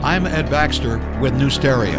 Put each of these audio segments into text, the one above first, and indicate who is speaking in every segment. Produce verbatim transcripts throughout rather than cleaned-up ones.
Speaker 1: I'm Ed Baxter with Newsteria.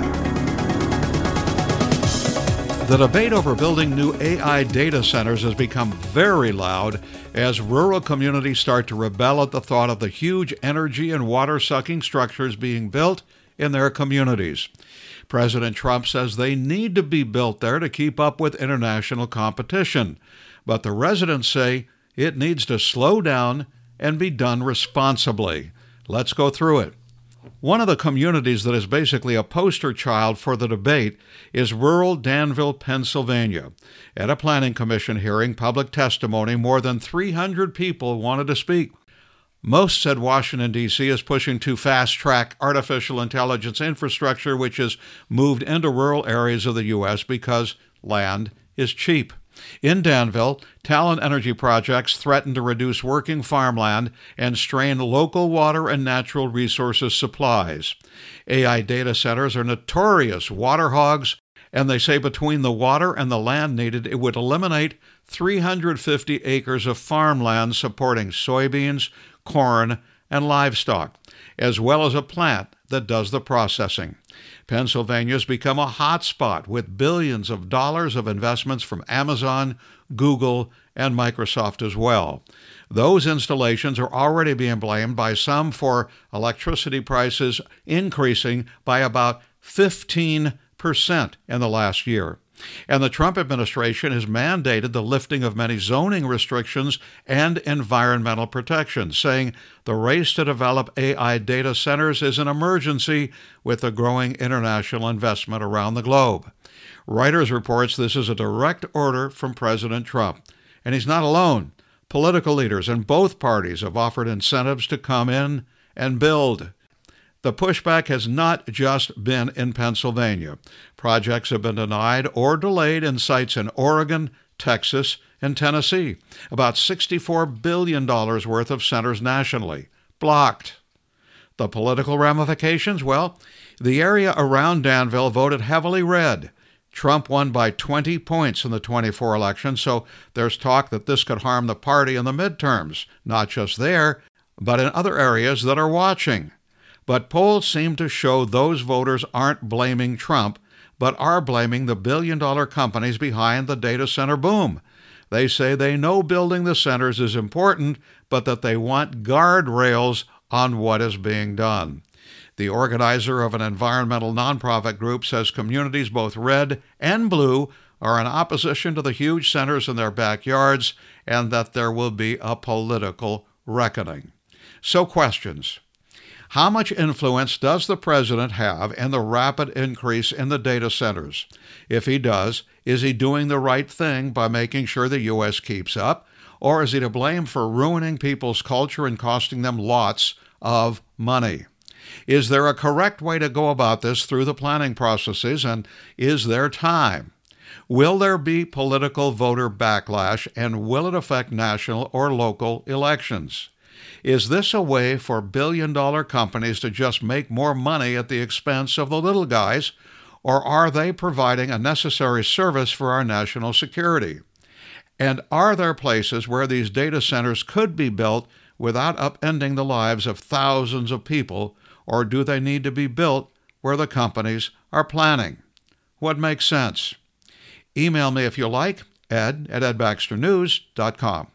Speaker 1: The debate over building new A I data centers has become very loud as rural communities start to rebel at the thought of the huge energy and water-sucking structures being built in their communities. President Trump says they need to be built there to keep up with international competition, but the residents say it needs to slow down and be done responsibly. Let's go through it. One of the communities that is basically a poster child for the debate is rural Danville, Pennsylvania. At a planning commission hearing, public testimony, more than three hundred people wanted to speak. Most said Washington, D C is pushing to fast-track artificial intelligence infrastructure, which is moved into rural areas of the U S because land is cheap. In Danville, Talon Energy projects threaten to reduce working farmland and strain local water and natural resources supplies. A I data centers are notorious water hogs, and they say between the water and the land needed, it would eliminate three hundred fifty acres of farmland supporting soybeans, corn, and livestock, as well as a plant that does the processing. Pennsylvania's become a hot spot with billions of dollars of investments from Amazon, Google, and Microsoft as well. Those installations are already being blamed by some for electricity prices increasing by about fifteen percent in the last year. And the Trump administration has mandated the lifting of many zoning restrictions and environmental protections, saying the race to develop A I data centers is an emergency with the growing international investment around the globe. Reuters reports this is a direct order from President Trump. And he's not alone. Political leaders in both parties have offered incentives to come in and build. The pushback has not just been in Pennsylvania. Projects have been denied or delayed in sites in Oregon, Texas, and Tennessee. About sixty-four billion dollars worth of centers nationally. Blocked. The political ramifications? Well, the area around Danville voted heavily red. Trump won by twenty points in the twenty-four election, so there's talk that this could harm the party in the midterms, not just there, but in other areas that are watching. But polls seem to show those voters aren't blaming Trump, but are blaming the billion-dollar companies behind the data center boom. They say they know building the centers is important, but that they want guardrails on what is being done. The organizer of an environmental nonprofit group says communities both red and blue are in opposition to the huge centers in their backyards and that there will be a political reckoning. So questions. How much influence does the president have in the rapid increase in the data centers? If he does, is he doing the right thing by making sure the U S keeps up, or is he to blame for ruining people's culture and costing them lots of money? Is there a correct way to go about this through the planning processes, and is there time? Will there be political voter backlash, and will it affect national or local elections? Is this a way for billion-dollar companies to just make more money at the expense of the little guys, or are they providing a necessary service for our national security? And are there places where these data centers could be built without upending the lives of thousands of people, or do they need to be built where the companies are planning? What makes sense? Email me if you like, ed at ed baxter news dot com.